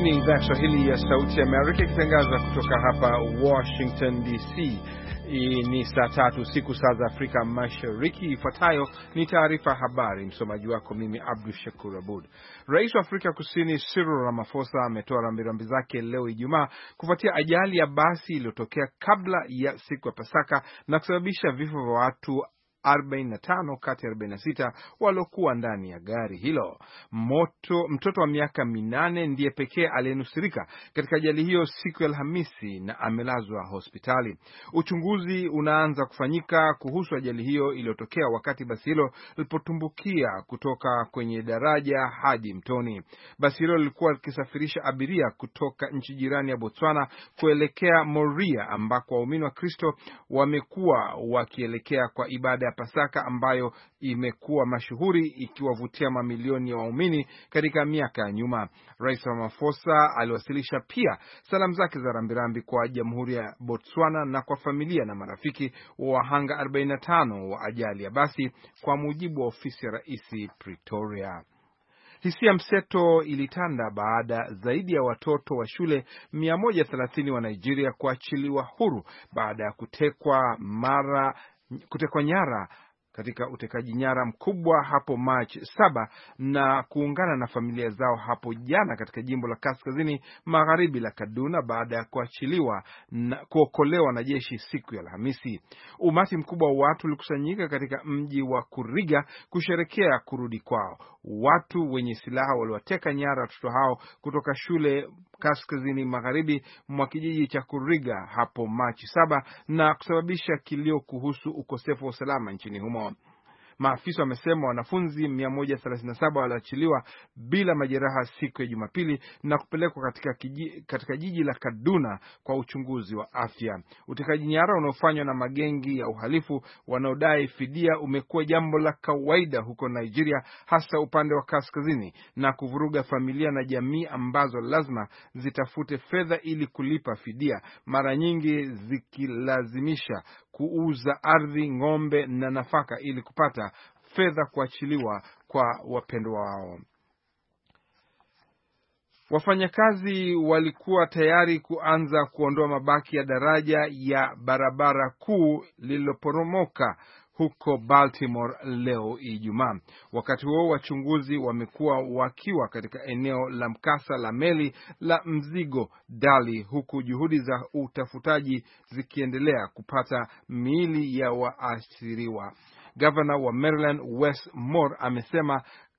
ni idhaa ya Kiswahili ya Sauti Amerika ikitangaza kutoka hapa Washington DC. Ni saa 3 usiku saa za Afrika Mashariki. Ifuatayo ni taarifa habari, msomaji wako mimi Abdul Shakur Abud. Rais wa Afrika Kusini Cyril Ramaphosa ametoa rambirambi zake leo Ijumaa kufuatia ajali ya basi iliyotokea kabla ya siku ya Pasaka na kusababisha vifo vya watu 45 kati ya 46 waliokuwa ndani ya gari hilo. Mtoto wa miaka 8 ndiye pekee aliyenusurika katika ajali hiyo siku ya Alhamisi na amelazwa hospitali. Uchunguzi unaanza kufanyika kuhusu ajali hiyo iliyotokea wakati basi hilo lilipotumbukia kutoka kwenye daraja hadi mtoni. Basi hilo lilikuwa likisafirisha abiria kutoka nchi jirani ya Botswana kuelekea Moria ambako waumini wa Kristo wamekuwa wakielekea kwa ibada ya Pasaka ambayo imekuwa mashuhuri ikiwavutia mamilioni ya waumini katika miaka ya nyuma. Rais Ramaphosa aliwasilisha pia salamu zake za rambirambi kwa Jamhuri ya Botswana na kwa familia na marafiki wa wahanga 45 wa ajali ya basi, kwa mujibu wa ofisi ya Rais Pretoria. Hisia mseto ilitanda baada zaidi ya watoto wa shule 130 wa Nigeria kuachiliwa huru baada ya kutekwa nyara katika utekaji nyara mkubwa hapo March 7 na kuungana na familia zao hapo jana katika jimbo la kaskazini magharibi la Kaduna baada ya kuachiliwa na kuokolewa na jeshi siku ya Alhamisi. Umati mkubwa wa watu ulikusanyika katika mji wa Kuriga kusherekea kurudi kwao. Watu wenye silaha waliwateka nyara watoto hao kutoka shule kaskazini magharibi mwa kijiji cha Kuriga hapo Machi 7 na kusababisha kilio kuhusu ukosefu wa usalama nchini humo. Maafisa wamesema wanafunzi 137 waliachiliwa bila majeraha siku ya Jumapili na kupelekwa katika jiji la Kaduna kwa uchunguzi wa afya. Utekaji nyara unaofanywa na magengi ya uhalifu wanaodai fidia umekuwa jambo la kawaida huko Nigeria, hasa upande wa kaskazini, na kuvuruga familia na jamii ambazo lazima zitafute fedha ili kulipa fidia, mara nyingi zikilazimisha kuuza ardhi, ng'ombe na nafaka ili kupata fedha kuachiliwa kwa wapendwa wao. Wafanyakazi walikuwa tayari kuanza kuondoa mabaki ya daraja ya barabara kuu lililoporomoka huko Baltimore leo Ijumaa. Wakati huo wachunguzi wamekuwa wakiwa katika eneo la mkasa la meli la mzigo Dali, huku juhudi za utafutaji zikiendelea kupata miili ya waathiriwa. Gavana wa Maryland Wes Moore amesema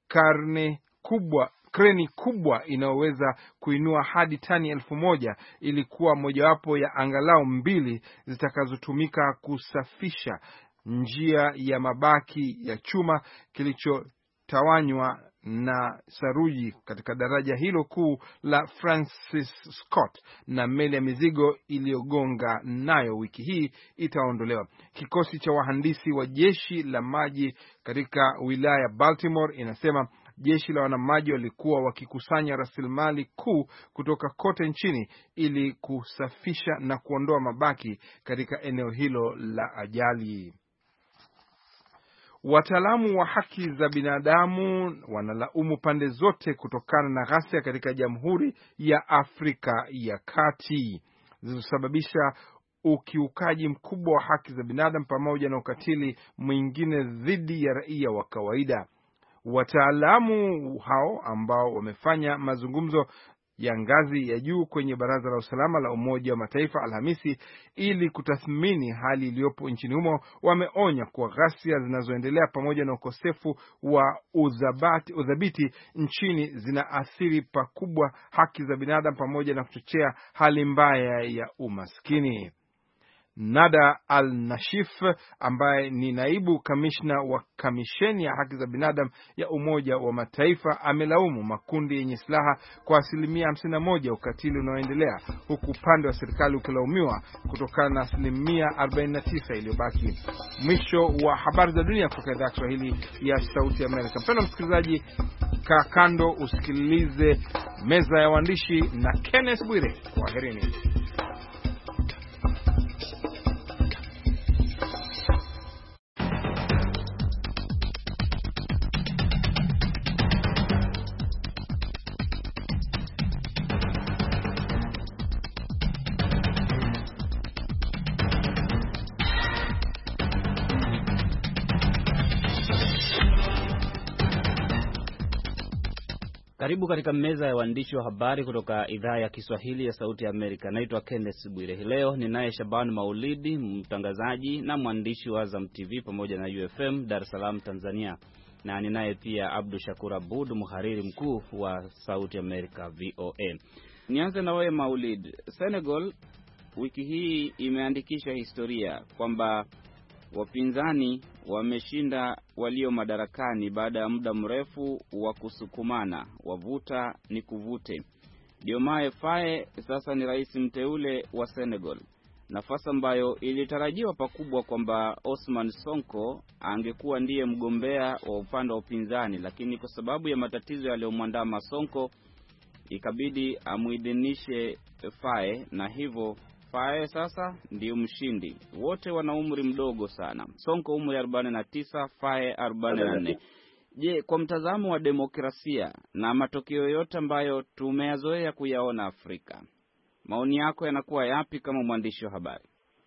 kreni kubwa inayoweza kuinua hadi tani 1000 ilikuwa mojawapo ya angalau 2 zitakazotumika kusafisha njia ya mabaki ya chuma kilichotawanywa na saruji katika daraja hilo kuu la Francis Scott, na meli ya mizigo iliyogonga nayo wiki hii itaondolewa. Kikosi cha wahandisi wa jeshi la maji katika wilaya ya Baltimore inasema jeshi la wanamaji walikuwa wakikusanya rasilimali kuu kutoka kote nchini ili kusafisha na kuondoa mabaki katika eneo hilo la ajali. Wataalamu wa haki za binadamu wanalaumu pande zote kutokana na ghasia katika Jamhuri ya Afrika ya Kati zilizosababisha ukiukaji mkubwa wa haki za binadamu pamoja na ukatili mwingine dhidi ya raia wa kawaida. Wataalamu hao ambao wamefanya mazungumzo ya ngazi ya juu kwenye Baraza la Usalama la Umoja wa Mataifa Alhamisi ili kutathmini hali iliyopo nchini humo, wameonya kuwa ghasia zinazoendelea pamoja na ukosefu wa udhabiti nchini zinaathiri pakubwa haki za binadamu pamoja na kuchochea hali mbaya ya umaskini. Nada Al-Nashif ambaye ni naibu kamishna wa kamisheni ya haki za binadamu ya Umoja wa Mataifa amelaumu makundi yenye silaha kwa 51% ukatili unaoendelea, huku upande wa serikali ukilaumiwa kutokana na 49% iliyobaki. Mwisho wa habari za dunia kutoka idhaa ya Kiswahili ya Sauti ya Amerika. Mpendwa msikilizaji, kaa kando usikilize meza ya waandishi na Kenneth Bwire. Kwaherini. Karibu katika meza ya waandishi wa habari kutoka idhaa ya Kiswahili ya Sauti ya Amerika. Naitwa Kenneth Bwire. Leo ninaye Shaban Maulidi, mtangazaji na mwandishi wa Azam TV pamoja na UFM Dar es Salaam, Tanzania. Na ninaye pia Abdul Shakur Abud, mhariri mkuu wa Sauti ya Amerika VOA. Nianze na wewe Maulid. Senegal wiki hii imeandikisha historia kwamba wapinzani wameshinda walio madarakani baada ya muda mrefu wa kusukumana, wavuta ni kuvute. Diomaye Faye sasa ni rais mteule wa Senegal, nafasi ambayo ilitarajiwa pakubwa kwamba Ousmane Sonko angekuwa ndiye mgombea wa upande wa upinzani, lakini kwa sababu ya matatizo yaliyomwandama Sonko ikabidi amuidhinishe Faye, na hivyo Faye sasa ndio mshindi. Wote wana umri mdogo sana. Sonko umri 49, Faye 44. Je, kwa mtazamo wa demokrasia na matokeo yote ambayo tumeyazoea kuyaona Afrika, maoni yako yanakuwa yapi kama mwandishi wa habari?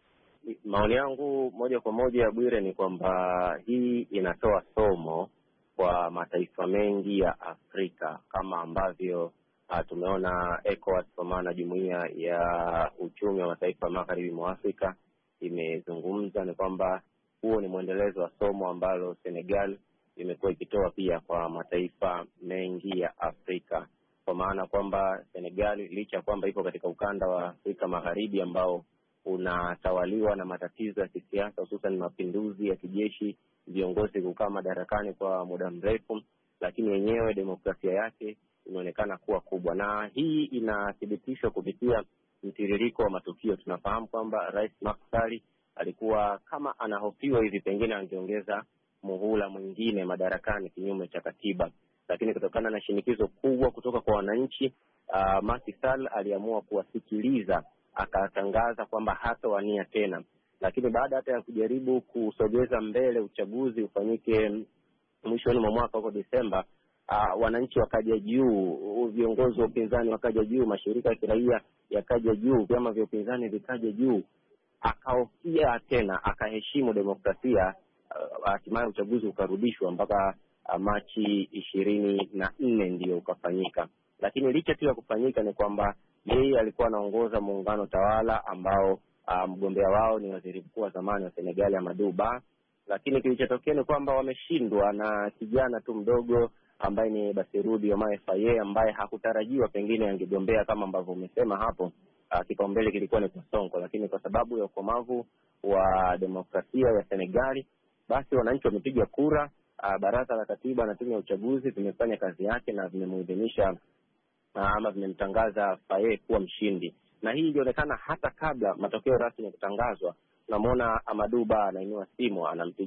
Maoni yangu moja kwa moja, Bwire, ni kwamba hii inatoa somo kwa mataifa mengi ya Afrika, kama ambavyo tumeona ECOWAS, kwa maana Jumuiya ya Uchumi wa Mataifa Magharibi mwa Afrika, imezungumza. Ni kwamba huo ni mwendelezo wa somo ambalo Senegal imekuwa ikitoa pia kwa mataifa mengi ya Afrika, kwa maana kwamba Senegal licha kwamba ipo katika ukanda wa Afrika Magharibi ambao unatawaliwa na matatizo ya kisiasa, hususan mapinduzi ya kijeshi, viongozi kukaa madarakani kwa muda mrefu, lakini wenyewe demokrasia yake inaonekana kuwa kubwa, na hii inathibitishwa kupitia mtiririko wa matukio. Tunafahamu kwamba Rais Macky Sall alikuwa kama anahofiwa hivi pengine angeongeza muhula mwingine madarakani kinyume cha katiba, lakini kutokana na shinikizo kubwa kutoka kwa wananchi, Macky Sall aliamua kuwasikiliza, akatangaza kwamba hatawania tena. Lakini baada hata ya kujaribu kusogeza mbele uchaguzi ufanyike mwishoni mwa mwaka huko Desemba, wananchi wakaja juu, viongozi wa upinzani wakaja juu, mashirika ya kiraia yakaja juu, vyama vya upinzani vikaja juu. Akaofia tena, akaheshimu demokrasia, hatimaye uchaguzi ukarudishwa mpaka Machi 24 ndio ukafanyika. Lakini licha tu ya kufanyika ni kwamba yeye alikuwa anaongoza muungano tawala ambao mgombea wao ni waziri mkuu wa zamani wa Senegal Amadou Ba, lakini kilichotokea ni kwamba wameshindwa na kijana tu mdogo ambaye ni Bassirou Diomaye Faye, ambaye hakutarajiwa pengine angegombea kama ambavyo umesema hapo. Kipaumbele kilikuwa ni kwa Sonko, lakini kwa sababu ya ukomavu wa demokrasia ya Senegali, basi wananchi wamepiga kura. Baraza la Katiba na tume ya uchaguzi vimefanya kazi yake na vimemuidhinisha ama vimemtangaza Faye kuwa mshindi. Na hii ilionekana hata kabla matokeo rasmi ya kutangazwa. Tunamwona Amadou Ba anainua simu,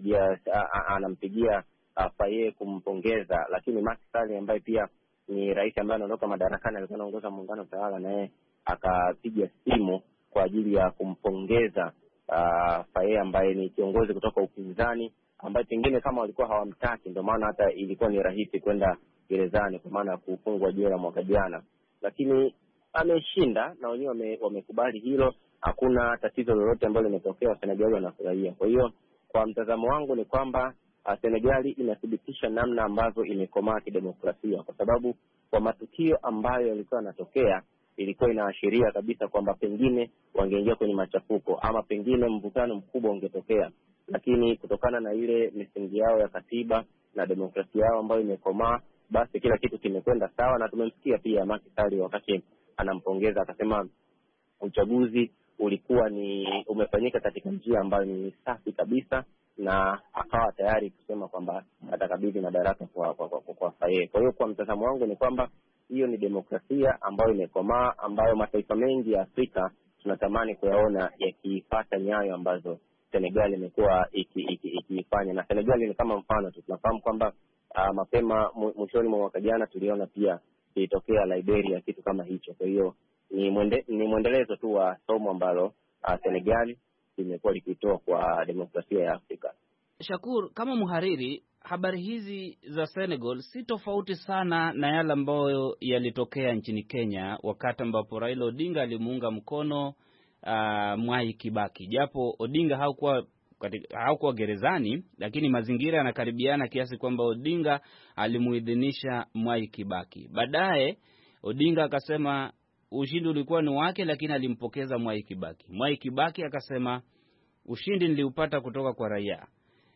anampigia Faye kumpongeza, lakini Macky Sall ambaye pia ni rais ambaye anaondoka madarakani, alikuwa anaongoza muungano tawala, naye akapiga simu kwa ajili ya kumpongeza Faye ambaye ni kiongozi kutoka upinzani, ambaye pengine kama walikuwa hawamtaki ndio maana hata ilikuwa ni rahisi kwenda gerezani kwa maana kufungwa jela mwaka jana. Lakini ameshinda na wenyewe wamekubali hilo, hakuna tatizo lolote ambalo limetokea, Senegal wanafurahia. Kwa hiyo kwa mtazamo wangu ni kwamba Senegal inathibitisha namna ambavyo imekomaa kidemokrasia, kwa sababu kwa matukio ambayo yalikuwa yanatokea ilikuwa inaashiria kabisa kwamba pengine wangeingia kwenye machafuko ama pengine mvutano mkubwa ungetokea, lakini kutokana na ile misingi yao ya katiba na demokrasia yao ambayo imekomaa, basi kila kitu kimekwenda sawa. Na tumemsikia pia Macky Sall wakati anampongeza akasema uchaguzi ulikuwa umefanyika katika njia ambayo ni safi kabisa, na akawa tayari kusema kwamba atakabidhi madaraka kwa Faye. Kwa hiyo kwa mtazamo wangu ni kwamba hiyo ni demokrasia ambayo imekomaa, ambayo mataifa mengi ya Afrika tunatamani kuyaona yakipata nyayo ambazo Senegal imekuwa ikifanya. Na Senegal ni kama mfano tu. Tunafahamu kwamba mapema mwishoni mwa mwaka jana tuliona pia ilitokea Liberia kitu kama hicho. Kwa hiyo ni mwendelezo tu wa somo ambalo Senegal imekuwa likitoa kwa demokrasia ya Afrika. Shakur, kama mhariri, habari hizi za Senegal si tofauti sana na yale ambayo yalitokea nchini Kenya wakati ambapo Raila Odinga alimuunga mkono Mwai Kibaki. Japo Odinga hakuwa hakuwa gerezani, lakini mazingira yanakaribiana kiasi kwamba Odinga alimuidhinisha Mwai Kibaki. Baadaye Odinga akasema ushindi ulikuwa ni wake, lakini alimpokeza Mwai Kibaki. Mwai Kibaki akasema ushindi niliupata kutoka kwa raia.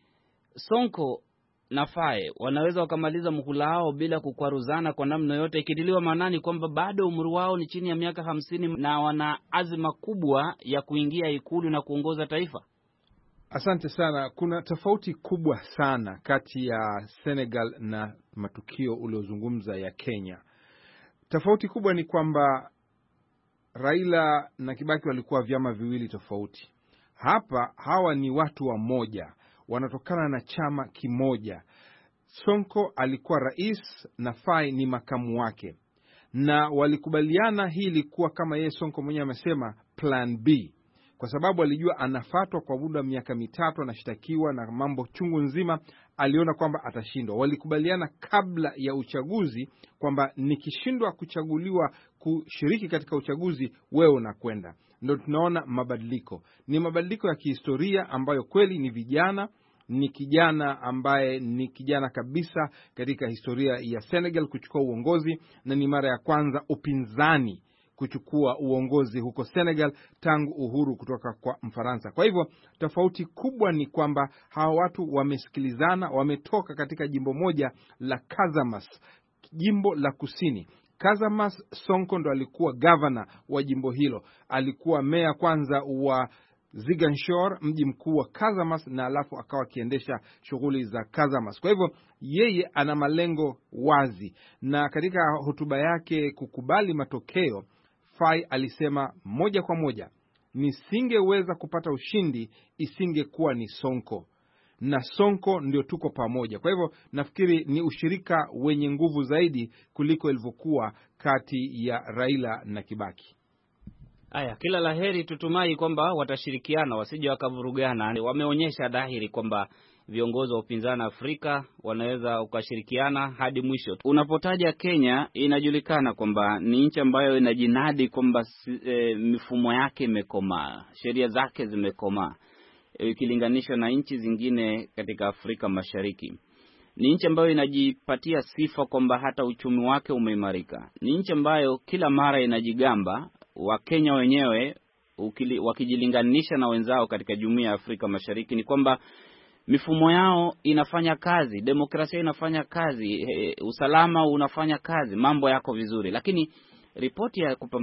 Sonko na Faye wanaweza wakamaliza muhula wao bila kukwaruzana kwa namna yote, ikidiliwa maanani kwamba bado umri wao ni chini ya miaka 50 na wana azma kubwa ya kuingia ikulu na kuongoza taifa. Asante sana. Kuna tofauti kubwa sana kati ya Senegal na matukio uliozungumza ya Kenya. Tofauti kubwa ni kwamba Raila na Kibaki walikuwa vyama viwili tofauti. Hapa hawa ni watu wa moja, wanatokana na chama kimoja. Sonko alikuwa rais na Faye ni makamu wake, na walikubaliana hii ilikuwa kama yeye Sonko mwenyewe amesema plan B, kwa sababu alijua anafatwa kwa muda wa miaka 3, anashtakiwa na mambo chungu nzima. Aliona kwamba atashindwa. Walikubaliana kabla ya uchaguzi kwamba nikishindwa kuchaguliwa kushiriki katika uchaguzi, wewe unakwenda. Ndio tunaona mabadiliko, ni mabadiliko ya kihistoria ambayo kweli ni vijana. Ni kijana ambaye ni kijana kabisa katika historia ya Senegal kuchukua uongozi, na ni mara ya kwanza upinzani kuchukua uongozi huko Senegal tangu uhuru kutoka kwa Mfaransa. Kwa hivyo tofauti kubwa ni kwamba hawa watu wamesikilizana, wametoka katika jimbo moja la Casamance, jimbo la kusini. Casamance, Sonko ndo alikuwa governor wa jimbo hilo, alikuwa meya kwanza wa Ziguinchor, mji mkuu wa Casamance, na alafu akawa akiendesha shughuli za Casamance. Kwa hivyo yeye ana malengo wazi, na katika hotuba yake kukubali matokeo, Faye alisema moja kwa moja, nisingeweza kupata ushindi isingekuwa ni Sonko, na Sonko ndio tuko pamoja. Kwa hivyo nafikiri ni ushirika wenye nguvu zaidi kuliko ilivyokuwa kati ya Raila na Kibaki. Aya, kila laheri, tutumai kwamba watashirikiana, wasije wakavurugana. Wameonyesha dhahiri kwamba viongozi wa upinzani Afrika wanaweza ukashirikiana hadi mwisho. Unapotaja Kenya, inajulikana kwamba ni nchi ambayo inajinadi kwamba mifumo yake imekomaa, sheria zake zimekomaa ikilinganishwa na nchi zingine katika Afrika Mashariki. Ni nchi ambayo inajipatia sifa kwamba hata uchumi wake umeimarika. Ni nchi ambayo kila mara inajigamba, Wakenya wenyewe wakijilinganisha na wenzao katika Jumuiya ya Afrika Mashariki, ni kwamba mifumo yao inafanya kazi, demokrasia inafanya kazi, usalama unafanya kazi, mambo yako vizuri. Lakini ripoti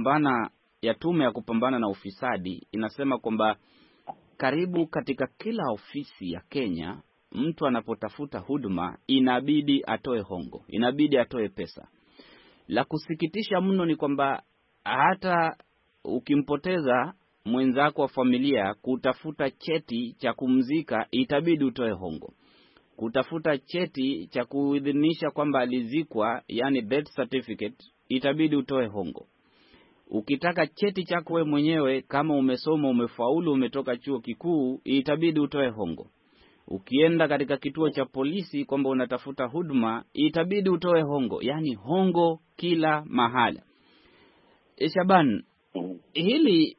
ya tume ya kupambana na ufisadi inasema kwamba karibu katika kila ofisi ya Kenya, mtu anapotafuta huduma inabidi atoe hongo, inabidi atoe pesa. La kusikitisha mno ni kwamba hata ukimpoteza mwenzako wa familia, kutafuta cheti cha kumzika itabidi utoe hongo. Kutafuta cheti cha kuidhinisha kwamba alizikwa, yani death certificate, itabidi utoe hongo. Ukitaka cheti chako wewe mwenyewe, kama umesoma, umefaulu, umetoka chuo kikuu, itabidi utoe hongo. Ukienda katika kituo cha polisi kwamba unatafuta huduma, itabidi utoe hongo. Yani hongo kila mahala. Shaban, hili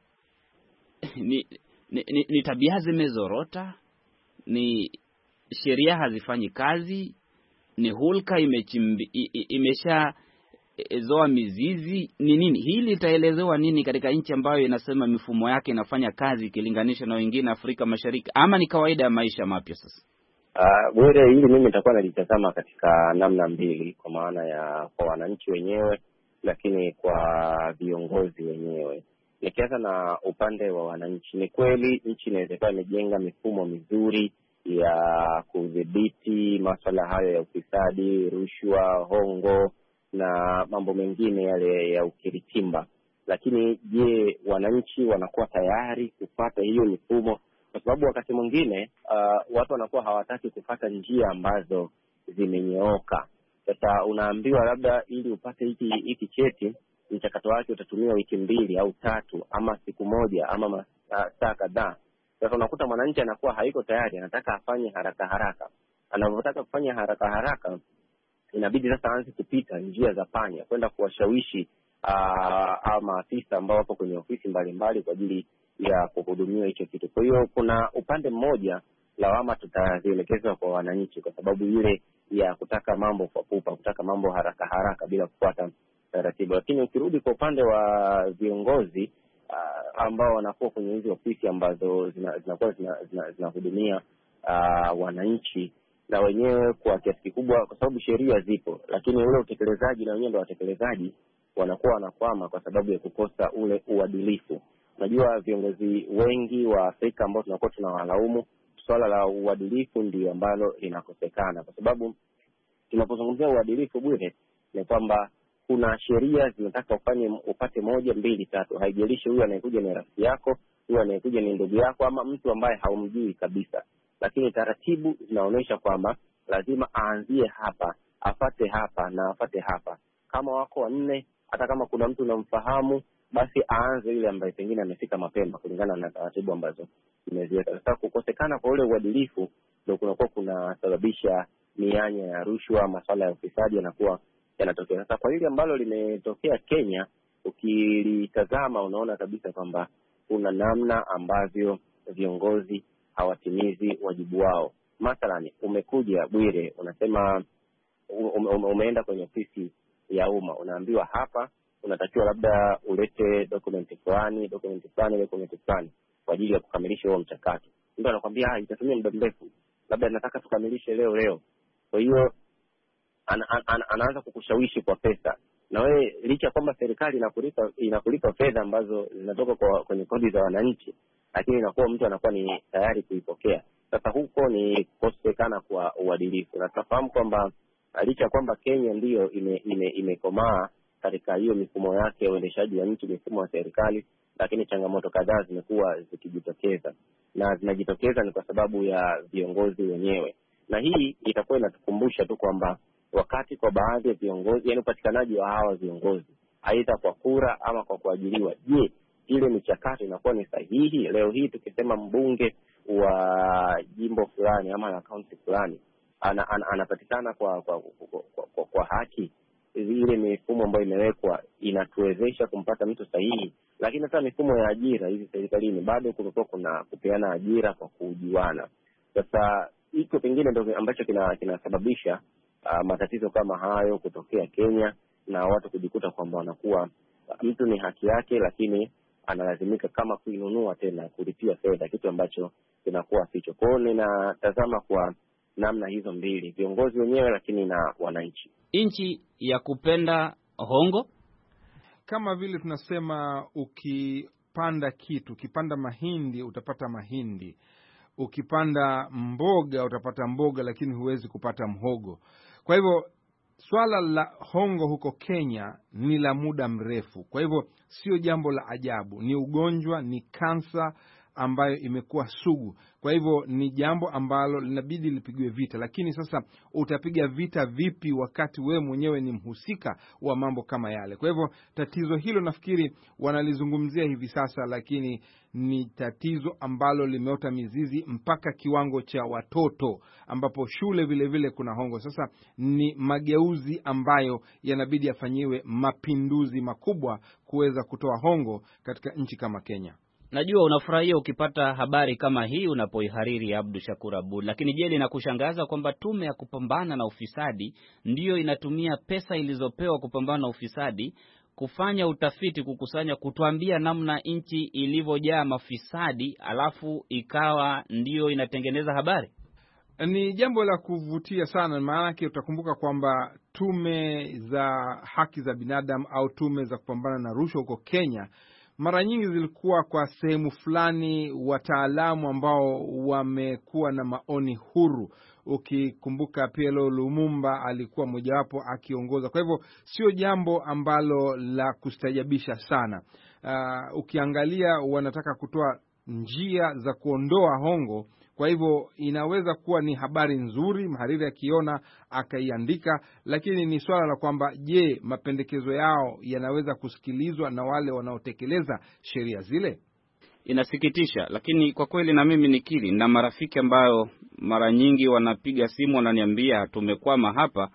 ni tabia zimezorota, ni sheria hazifanyi kazi, ni hulka imesha zoa mizizi, ni nini? Hili itaelezewa nini katika nchi ambayo inasema mifumo yake inafanya kazi ikilinganisha na wengine Afrika Mashariki, ama ni kawaida ya maisha mapya sasa? Bure, hili mimi nitakuwa nalitazama katika namna mbili, kwa maana ya kwa wananchi wenyewe, lakini kwa viongozi wenyewe. Nikianza na upande wa wananchi, ni kweli nchi inaweza imejenga mifumo mizuri ya kudhibiti masuala hayo ya ufisadi, rushwa, hongo na mambo mengine yale ya ukiritimba. Lakini je, wananchi wanakuwa tayari kupata hiyo mifumo? Kwa sababu wakati mwingine watu wanakuwa hawataki kupata njia ambazo zimenyooka. Sasa unaambiwa labda ili upate hiki cheti, mchakato wake utatumia wiki 2 au 3 ama siku moja ama saa kadhaa. Sasa unakuta mwananchi anakuwa haiko tayari, anataka afanye haraka. Anapotaka kufanya haraka, inabidi sasa aanze kupita njia za panya kwenda kuwashawishi maafisa ambao wapo kwenye ofisi mbalimbali kwa ajili ya kuhudumia hicho kitu. Kwa hiyo kuna upande mmoja lawama tutazielekeza kwa wananchi, kwa sababu ile ya kutaka mambo kwa pupa, kutaka mambo haraka haraka bila kufuata taratibu. Lakini ukirudi kwa upande wa viongozi ambao wanakuwa kwenye hizo ofisi ambazo zinakuwa zinahudumia wananchi, na wenyewe kwa kiasi kikubwa, kwa sababu sheria zipo, lakini ule utekelezaji, na wenyewe ndio watekelezaji, wanakuwa wanakwama kwa sababu ya kukosa ule uadilifu. Unajua, viongozi wengi wa Afrika ambao tunakuwa tunawalaumu, swala la uadilifu ndio ambalo linakosekana, kwa sababu tunapozungumzia uadilifu, Bwire, ni kwamba kuna sheria zinataka upate 1, 2, 3. Haijalishi huyu anayekuja ni rafiki yako, huyu anayekuja ni ndugu yako, ama mtu ambaye haumjui kabisa, lakini taratibu zinaonyesha kwamba lazima aanzie hapa, afate hapa na afate hapa. Kama wako 4, hata kama kuna mtu unamfahamu, basi aanze yule ambaye pengine amefika mapema kulingana na taratibu ambazo zimeziweka. Sasa kukosekana kwa ule uadilifu ndio kunakuwa kunasababisha mianya ya rushwa, masuala ya ufisadi yanakuwa yanatokea. Sasa kwa hili ambalo limetokea Kenya, ukilitazama unaona kabisa kwamba kuna namna ambavyo viongozi hawatimizi wajibu wao. Mathalani, umekuja Bwire, unasema umeenda kwenye ofisi ya umma, unaambiwa hapa unatakiwa labda ulete dokumenti fulani kwa ajili ya kukamilisha huo mchakato. Mtu anakuambia itatumia muda mrefu, labda nataka tukamilishe leo. Kwa hiyo anaanza kukushawishi kwa pesa, na wewe licha kwamba serikali inakulipa fedha ambazo zinatoka kwenye kodi za wananchi, lakini inakuwa mtu anakuwa ni tayari kuipokea. Sasa huko ni kukosekana kwa uadilifu, na tunafahamu kwamba licha kwamba Kenya ndiyo imekomaa katika hiyo mifumo yake ya uendeshaji wa nchi, mifumo ya serikali, lakini changamoto kadhaa zimekuwa zikijitokeza, na zinajitokeza ni kwa sababu ya viongozi wenyewe. Na hii itakuwa inatukumbusha tu kwamba wakati kwa baadhi ya viongozi, yani upatikanaji wa hawa viongozi aidha kwa kura ama kwa kuajiriwa, je, ile michakato inakuwa ni sahihi? Leo hii tukisema mbunge wa jimbo fulani ama la kaunti fulani anapatikana kwa haki, ile mifumo ambayo imewekwa inatuwezesha kumpata mtu sahihi. Lakini hata mifumo ya ajira hizi serikalini bado kumekuwa kuna kupeana ajira kwa kujuana. Sasa hiko pengine ndio ambacho kinasababisha matatizo kama hayo kutokea Kenya, na watu kujikuta kwamba wanakuwa mtu ni haki yake, lakini analazimika kama kuinunua tena, kulipia fedha, kitu ambacho kinakuwa sicho. Kwa hiyo ninatazama kwa namna hizo mbili, viongozi wenyewe lakini na wananchi. Nchi ya kupenda hongo, kama vile tunasema ukipanda kitu, ukipanda mahindi utapata mahindi, ukipanda mboga utapata mboga, lakini huwezi kupata mhogo. Kwa hivyo swala la hongo huko Kenya ni la muda mrefu. Kwa hivyo sio jambo la ajabu, ni ugonjwa, ni kansa ambayo imekuwa sugu. Kwa hivyo ni jambo ambalo linabidi lipigwe vita. Lakini sasa utapiga vita vipi wakati wewe mwenyewe ni mhusika wa mambo kama yale? Kwa hivyo tatizo hilo nafikiri wanalizungumzia hivi sasa, lakini ni tatizo ambalo limeota mizizi mpaka kiwango cha watoto, ambapo shule vile vile kuna hongo. Sasa ni mageuzi ambayo yanabidi yafanyiwe mapinduzi makubwa kuweza kutoa hongo katika nchi kama Kenya. Najua unafurahia ukipata habari kama hii unapoihariri, Abdu Shakur Abud, lakini je, linakushangaza kwamba tume ya kupambana na ufisadi ndiyo inatumia pesa ilizopewa kupambana na ufisadi kufanya utafiti, kukusanya, kutuambia namna nchi ilivyojaa mafisadi, alafu ikawa ndiyo inatengeneza habari? Ni jambo la kuvutia sana, maana yake utakumbuka kwamba tume za haki za binadamu au tume za kupambana na rushwa huko Kenya mara nyingi zilikuwa kwa sehemu fulani wataalamu ambao wamekuwa na maoni huru. Ukikumbuka PLO Lumumba alikuwa mojawapo akiongoza. Kwa hivyo sio jambo ambalo la kustajabisha sana. Ukiangalia wanataka kutoa njia za kuondoa hongo. Kwa hivyo inaweza kuwa ni habari nzuri, mhariri akiona akaiandika, lakini ni swala la kwamba je, mapendekezo yao yanaweza kusikilizwa na wale wanaotekeleza sheria zile? Inasikitisha, lakini kwa kweli na mimi nikiri na marafiki ambayo mara nyingi wanapiga simu wananiambia tumekwama hapa,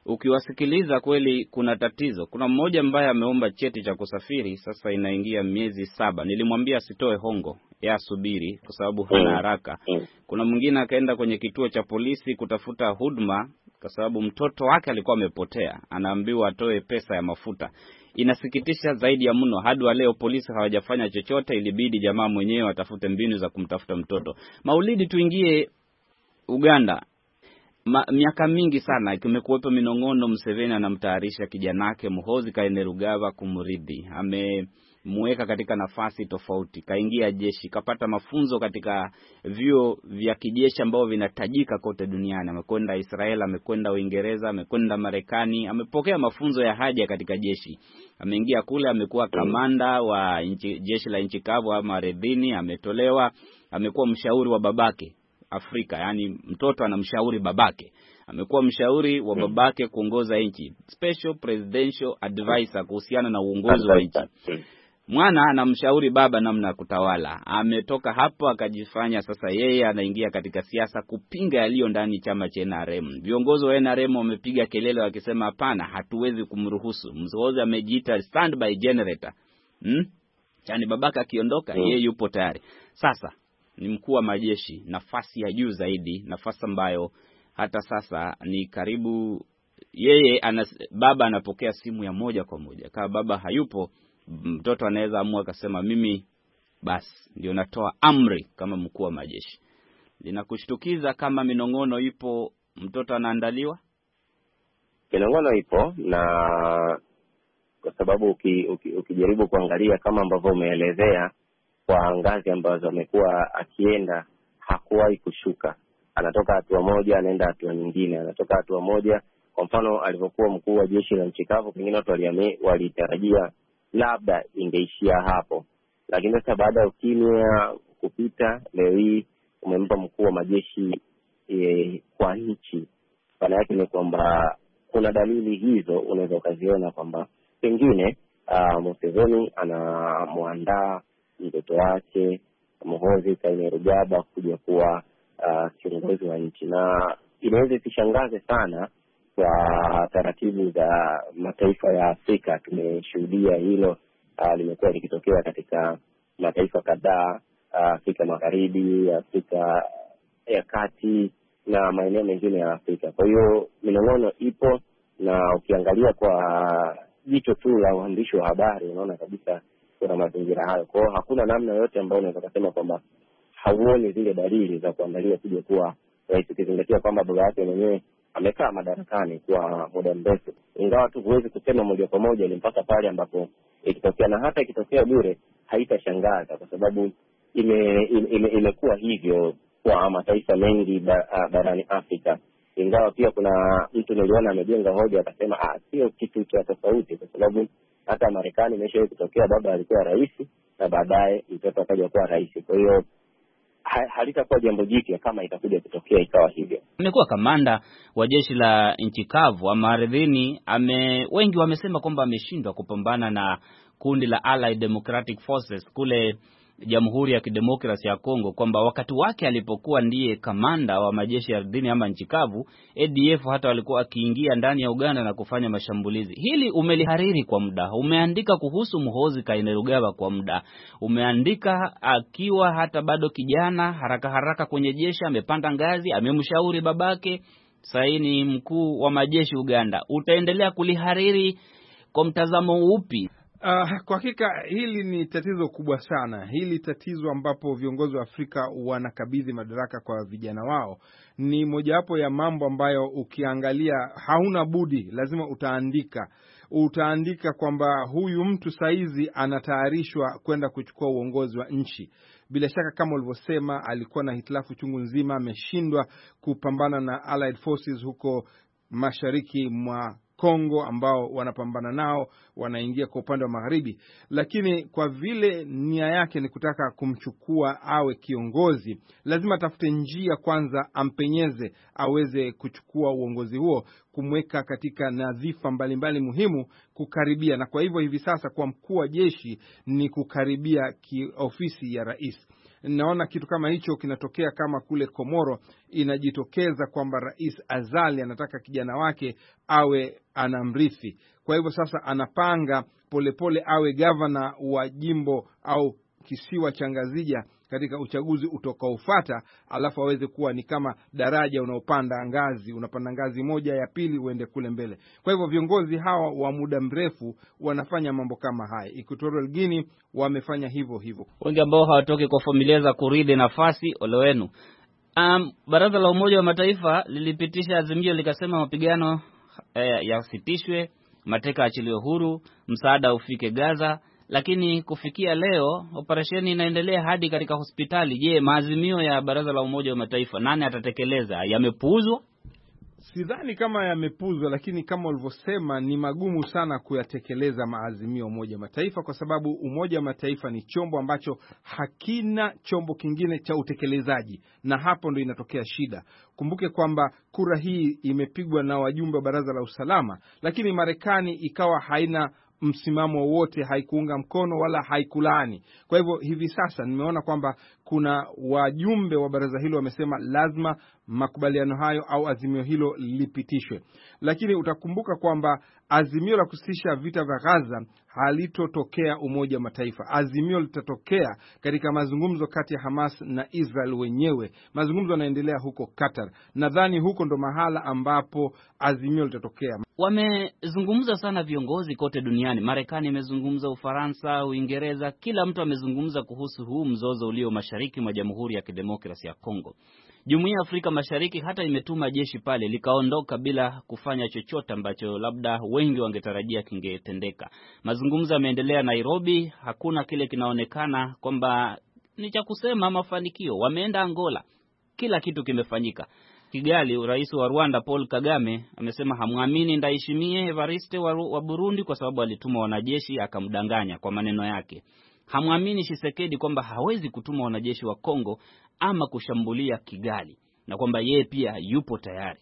Ukiwasikiliza kweli kuna tatizo. Kuna mmoja ambaye ameomba cheti cha kusafiri, sasa inaingia miezi 7. Nilimwambia asitoe hongo, ya subiri kwa sababu hana haraka. Kuna mwingine akaenda kwenye kituo cha polisi kutafuta huduma kwa sababu mtoto wake alikuwa amepotea, anaambiwa atoe pesa ya mafuta. Inasikitisha zaidi ya mno, hadi wa leo polisi hawajafanya chochote, ilibidi jamaa mwenyewe atafute mbinu za kumtafuta mtoto. Maulidi, tuingie Uganda. Miaka mingi sana kumekuwepo minong'ono, Museveni anamtayarisha kijanake Muhoozi Kainerugaba kumridhi. Amemweka katika nafasi tofauti, kaingia jeshi, kapata mafunzo katika vyuo vya kijeshi ambao vinatajika kote duniani. Amekwenda Israel, amekwenda Uingereza, amekwenda Marekani, amepokea mafunzo ya haja katika jeshi. Ameingia kule, amekuwa kamanda wa jeshi la nchi kavu ama ardhini, ametolewa, amekuwa mshauri wa babake Afrika, yani mtoto anamshauri babake. Amekuwa mshauri wa babake kuongoza nchi, special presidential advisor kuhusiana na uongozi wa nchi. Mwana anamshauri baba namna ya kutawala. Ametoka hapo akajifanya sasa yeye anaingia katika siasa kupinga yaliyo ndani chama cha NRM. Viongozi wa NRM wamepiga kelele wakisema hapana, hatuwezi kumruhusu. Muhoozi amejiita standby generator. Yani babaka akiondoka yeye yupo tayari. Sasa ni mkuu wa majeshi, nafasi ya juu zaidi, nafasi ambayo hata sasa ni karibu yeye baba anapokea simu ya moja kwa moja. Kama baba hayupo, mtoto anaweza amua akasema mimi basi ndio natoa amri kama mkuu wa majeshi. Linakushtukiza kama minong'ono ipo, mtoto anaandaliwa? Minong'ono ipo, na kwa sababu ukijaribu kuangalia kama ambavyo umeelezea, kwa ngazi ambazo amekuwa akienda hakuwahi kushuka. Anatoka hatua moja anaenda hatua nyingine, anatoka hatua moja. Kwa mfano alivyokuwa mkuu wa jeshi la nchi kavu, pengine watu walitarajia labda ingeishia hapo, lakini sasa baada ya ukimya kupita, leo hii umempa mkuu wa majeshi kwa nchi. Maana yake ni kwamba kuna dalili hizo unaweza ukaziona kwamba pengine Museveni anamuandaa mtoto wake Muhoozi Kainerugaba kuja kuwa kiongozi wa nchi. Na inaweza isishangaze sana kwa taratibu za mataifa ya Afrika. Tumeshuhudia hilo limekuwa likitokea katika mataifa kadhaa, Afrika Magharibi, Afrika ya Kati na maeneo mengine ya Afrika. Kwa hiyo minong'ono ipo, na ukiangalia kwa jicho tu la uandishi wa habari unaona kabisa kuna mazingira hayo. Kwa hiyo hakuna namna yote ambayo unaweza kusema kwamba hauoni zile dalili za kuandalia kuja kuwa rais, ukizingatia kwamba baba yake mwenyewe amekaa madarakani kwa muda mrefu. Ingawa tu huwezi kusema moja kwa moja ni mpaka pale ambapo ikitokea, na hata ikitokea bure haitashangaza kwa sababu imekuwa hivyo kwa mataifa mengi barani Afrika. Ingawa pia kuna mtu niliona amejenga hoja akasema sio kitu cha tofauti, kwa sababu hata Marekani imeshawahi kutokea baba alikuwa rais na baadaye mtoto akaja kuwa rais. Kwa hiyo halitakuwa jambo jipya kama itakuja kutokea ikawa hivyo. Amekuwa kamanda wa jeshi la nchi kavu ama ardhini. Wengi wamesema kwamba ameshindwa kupambana na kundi la Allied Democratic Forces kule Jamhuri ya Kidemokrasia ya Kongo, kwamba wakati wake alipokuwa ndiye kamanda wa majeshi ya ardhini ama nchi kavu, ADF hata walikuwa akiingia ndani ya Uganda na kufanya mashambulizi. Hili umelihariri kwa muda, umeandika kuhusu Muhoozi Kainerugaba kwa muda, umeandika akiwa hata bado kijana, haraka kwenye jeshi, amepanda ngazi, amemshauri babake, sasa ni mkuu wa majeshi Uganda. Utaendelea kulihariri kwa mtazamo upi? Kwa hakika hili ni tatizo kubwa sana. Hili tatizo ambapo viongozi wa Afrika wanakabidhi madaraka kwa vijana wao ni mojawapo ya mambo ambayo ukiangalia hauna budi, lazima utaandika kwamba huyu mtu saizi anatayarishwa kwenda kuchukua uongozi wa nchi. Bila shaka kama ulivyosema, alikuwa na hitilafu chungu nzima, ameshindwa kupambana na Allied Forces huko mashariki mwa Kongo ambao wanapambana nao, wanaingia kwa upande wa magharibi. Lakini kwa vile nia yake ni kutaka kumchukua awe kiongozi, lazima tafute njia kwanza ampenyeze aweze kuchukua uongozi huo, kumweka katika nadhifa mbalimbali muhimu, kukaribia. Na kwa hivyo hivi sasa kwa mkuu wa jeshi ni kukaribia ofisi ya rais. naona kitu kama hicho kinatokea kama kule Komoro, inajitokeza kwamba Rais Azali anataka kijana wake awe anamrithi. Kwa hivyo sasa anapanga polepole awe gavana wa jimbo au kisiwa cha Ngazija katika uchaguzi utakaofuata, alafu aweze kuwa ni kama daraja unaopanda ngazi, unapanda ngazi moja ya pili uende kule mbele. Kwa hivyo viongozi hawa wa muda mrefu wanafanya mambo kama haya. Equatorial Guinea wamefanya hivyo hivyo. Wengi ambao hawatoki kwa familia za kuridhi nafasi ole wenu. Baraza la Umoja wa Mataifa lilipitisha azimio likasema mapigano yasitishwe, mateka achiliwe huru, msaada ufike Gaza. Lakini kufikia leo operesheni inaendelea hadi katika hospitali. Je, maazimio ya Baraza la Umoja wa Mataifa nani atatekeleza? Yamepuuzwa? Sidhani kama yamepuuzwa, lakini kama ulivyosema ni magumu sana kuyatekeleza maazimio ya Umoja wa Mataifa, kwa sababu Umoja wa Mataifa ni chombo ambacho hakina chombo kingine cha utekelezaji, na hapo ndo inatokea shida. Kumbuke kwamba kura hii imepigwa na wajumbe wa Baraza la Usalama, lakini Marekani ikawa haina msimamo wote, haikuunga mkono wala haikulaani. Kwa hivyo hivi sasa nimeona kwamba kuna wajumbe wa baraza hilo wamesema lazima makubaliano hayo au azimio hilo lipitishwe. Lakini utakumbuka kwamba azimio la kusitisha vita vya Gaza halitotokea Umoja wa Mataifa. Azimio litatokea katika mazungumzo kati ya Hamas na Israel wenyewe. Mazungumzo yanaendelea huko Qatar. Nadhani huko ndo mahala ambapo azimio litatokea. Wamezungumza sana viongozi kote duniani. Marekani imezungumza, Ufaransa, Uingereza, kila mtu amezungumza kuhusu huu mzozo ulio mashariki mwa Jamhuri ya Kidemokrasia ya Kongo. Jumuiya ya Afrika Mashariki hata imetuma jeshi pale likaondoka bila kufanya chochote ambacho labda wengi wangetarajia kingetendeka. Mazungumzo yameendelea Nairobi, hakuna kile kinaonekana kwamba ni cha kusema mafanikio. Wameenda Angola, kila kitu kimefanyika. Kigali, rais wa Rwanda Paul Kagame amesema hamwamini Ndayishimiye Evariste wa Burundi kwa sababu alituma wanajeshi akamdanganya kwa maneno yake. Hamwamini Tshisekedi kwamba hawezi kutuma wanajeshi wa Kongo ama kushambulia Kigali, na kwamba yeye pia yupo tayari.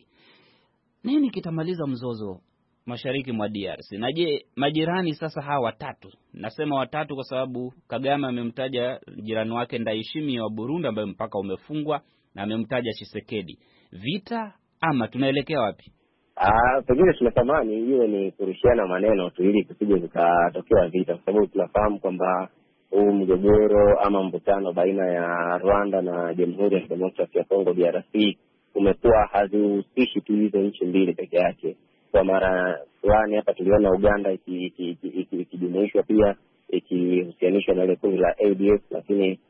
Nini kitamaliza mzozo mashariki mwa DRC? Na je, majirani sasa hawa watatu, nasema watatu kwa sababu Kagame amemtaja jirani wake Ndayishimiye wa Burundi ambaye mpaka umefungwa, na amemtaja Tshisekedi. Vita ama tunaelekea wapi? Pengine tunatamani hiyo ni kurushiana maneno tu ili kusije vikatokea vita, kwa sababu tunafahamu kwamba huu mgogoro ama mvutano baina ya Rwanda na Jamhuri ya Kidemokrasia ya Kongo DRC umekuwa hazihusishi tu hizo nchi mbili peke yake. Kwa mara fulani hapa tuliona Uganda ikijumuishwa pia, ikihusianishwa na ile kundi la ADF, lakini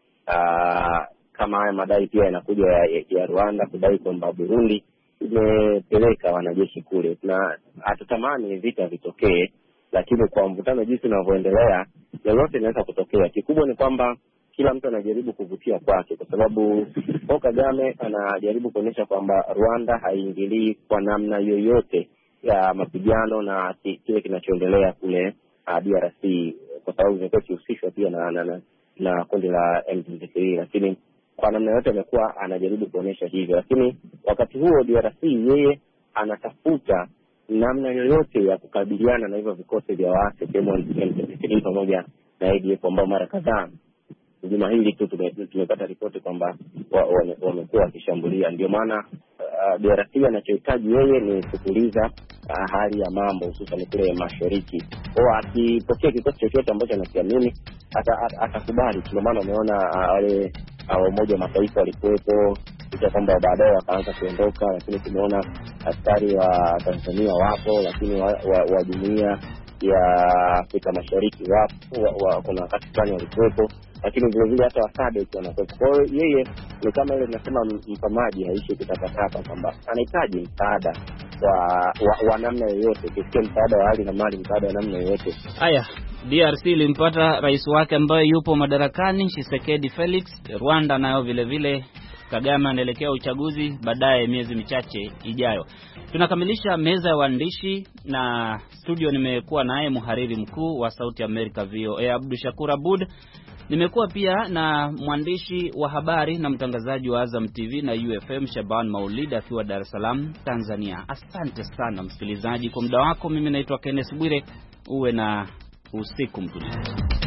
kama haya madai pia yanakuja ya Rwanda kudai kwamba Burundi imepeleka wanajeshi kule. Na hatutamani vita vitokee, lakini kwa mvutano jinsi unavyoendelea lolote linaweza kutokea. Kikubwa ni kwamba kila mtu anajaribu kuvutia kwake, kwa sababu Paul Kagame anajaribu kuonyesha kwamba Rwanda haingilii kwa namna yoyote ya mapigano na kile kinachoendelea kule DRC, kwa sababu imekuwa ikihusishwa pia na kundi la M23, lakini kwa namna yote amekuwa anajaribu kuonyesha hivyo. Lakini wakati huo DRC yeye anatafuta namna yoyote ya kukabiliana na hivyo vikosi vya waasi kama M23 pamoja na ADF ambao mara kadhaa juma hili tu tumepata ripoti kwamba wamekuwa wakishambulia. Ndio maana DRC anachohitaji yeye ni kutuliza hali ya mambo, hususan kule mashariki. Kwa akipokea kikosi chochote ambacho anakiamini atakubali. Ndio maana umeona wale Umoja wa Mataifa walikuwepo, kisha kwamba baadaye wakaanza kuondoka, lakini tumeona askari wa Tanzania wapo, lakini wa Jumuiya ya Afrika Mashariki wapo, kuna wakati fulani walikuwepo, lakini vile vile hata SADC wanakuwepo. Kwa hiyo yeye ni kama ile tunasema mpamaji haishi kutakataka, kwamba anahitaji msaada wa namna yoyote, kisikia msaada wa hali na mali, msaada wa namna yoyote. Haya, DRC ilimpata rais wake ambaye yupo madarakani, Tshisekedi Felix. Rwanda nayo vile vile Kagame anaelekea uchaguzi baadaye miezi michache ijayo. Tunakamilisha meza ya waandishi, na studio nimekuwa naye mhariri mkuu wa Sauti America VOA Abdushakur Abud. Nimekuwa pia na mwandishi wa habari na mtangazaji wa Azam TV na UFM Shaban Maulid akiwa Dar es Salaam, Tanzania. Asante sana msikilizaji kwa muda wako. Mimi naitwa Kenneth Bwire. Uwe na usiku mtulivu.